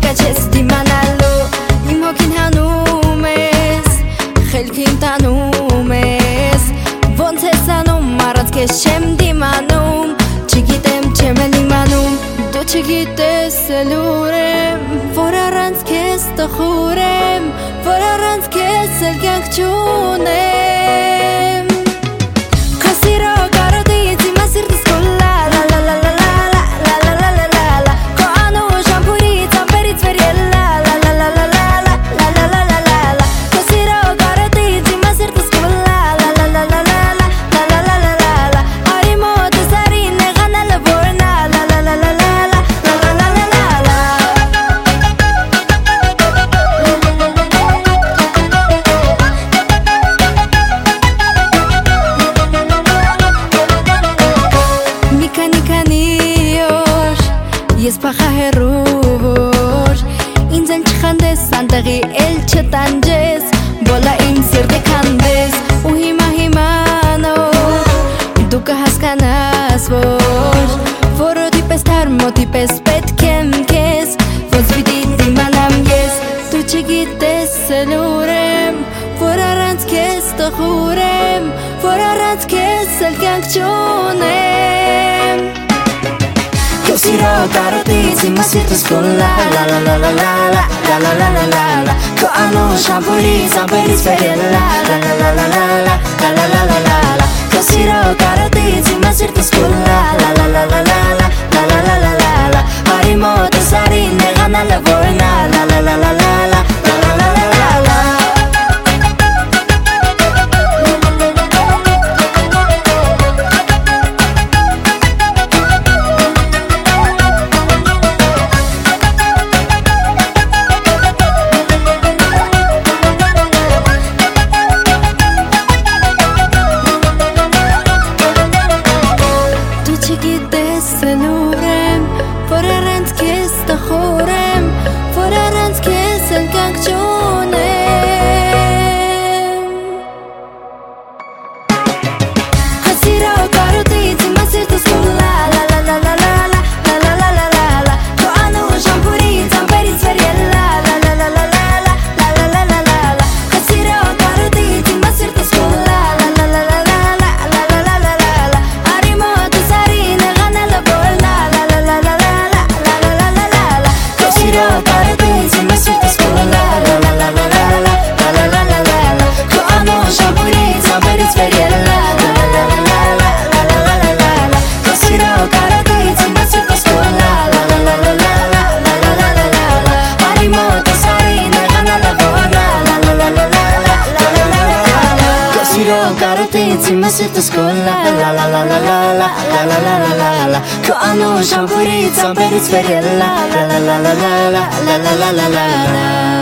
გაჩეს დიმანალო იმოგინ ჰანუმეს ხელქიმ თანუმეს ვონცესანო მარად კეს შემდიმანუმ ჩიგიტემ ჩემელიმანუმ დო ჩიგიტეს ელურემ ვორარანს კეს დახურემ ვორარანს კეს ელგანგჩუნემ ხასირო გაროდი ძიმასირდის გოლა ლა ლა ლა ლა ლა ლა ლა ლა ლა ლა ლა კოანო ჟამპური წამპერი წვერიელა ლა ლა ლა ლა ლა ლა ლა ლა ლა ლა ლა ხასირო გაროდი ძიმასირდის გოლა ლა ლა ლა ლა ლა ლა ლა ლა ლა ლა ლა არი მოდეს არი ნეღანალა ვორნა ლა ლა ლა ლა ლა ლა ლა ლა ლა ლა ლა Yespahherur inzel chkhandes sandagi elchetanjes bola insirde khandes uhima himano duka haskanas vorodi pestar motipes petkem kes vosvidi dimanam yes tu chigites selurem vorarans kes tokhurem vorarans kes elgangchonem Siro karoti zimasirtus kola la la la la la la la la la la la la Koano shampuri zamperis feriela la la la la la la la la la la la la Siro karoti zimasirtus kola la la la la la la la la la la la la Harimo tesari negana la vorna la la la la la la la la la la la la Selurem, vorarans kes tokhurem, vorarans kes elgangchonem. Khasiro karoti zimasirtus kola la la la la la la la la la la la la. Koano shampuri zamperis feriela la la la la la la la la la la la la. Khasiro karoti zimasirtus kola la la la la la la la la la la la la. Arimo tesari negana la volna la la la la la la la la la la la la. Khasiro karoti zimasirtus kola la la la la la la la la la la la la. Koano shampuri zamperis feriela la la la la la la la la la la la la. Khasiro karoti zimasirtus kola la la la la la la la la la la la la la. Arimo tesari negana la volna la la la la la la la la la la la. Khasiro karoti zimasirtus kola la la la la la la la la la la la la. Koano shampuri zamperis feriela la la la la la la la la la la la la.